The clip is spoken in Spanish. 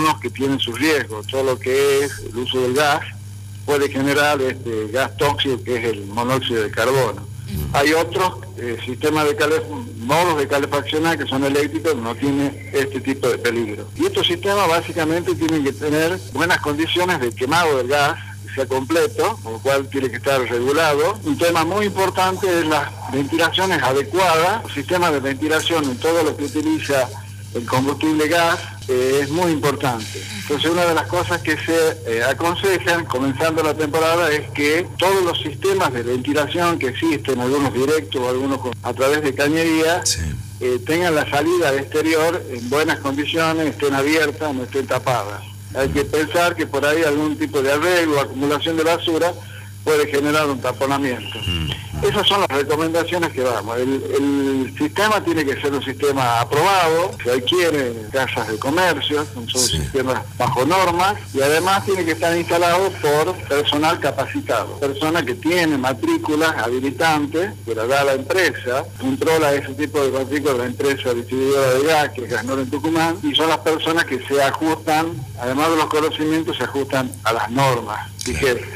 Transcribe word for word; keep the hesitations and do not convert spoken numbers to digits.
algunos que tienen sus riesgos. Todo lo que es el uso del gas puede generar este gas tóxico, que es el monóxido de carbono. Hay otros eh, sistemas de calef modos de calefacción que son eléctricos, no tienen este tipo de peligro. Y estos sistemas básicamente tienen que tener buenas condiciones de quemado del gas, que sea completo, con lo cual tiene que estar regulado. Un tema muy importante es las ventilaciones adecuadas. Los sistemas de ventilación en todo lo que utiliza el combustible gas eh, es muy importante. Entonces, una de las cosas que se eh, aconsejan, comenzando la temporada, es que todos los sistemas de ventilación que existen, algunos directos o algunos con, a través de cañería, sí. eh, tengan la salida al exterior en buenas condiciones, estén abiertas, no estén tapadas. Hay que pensar que por ahí algún tipo de arreglo o acumulación de basura puede generar un taponamiento. Mm. Esas son las recomendaciones que damos. El, el sistema tiene que ser un sistema aprobado, se adquiere en casas de comercio, son sí. sistemas bajo normas, y además tiene que estar instalado por personal capacitado, persona que tiene matrículas habilitantes, que la da la empresa, controla ese tipo de matrículas la empresa distribuidora de gas, que es Gasnor en Tucumán, y son las personas que se ajustan, además de los conocimientos, se ajustan a las normas vigentes.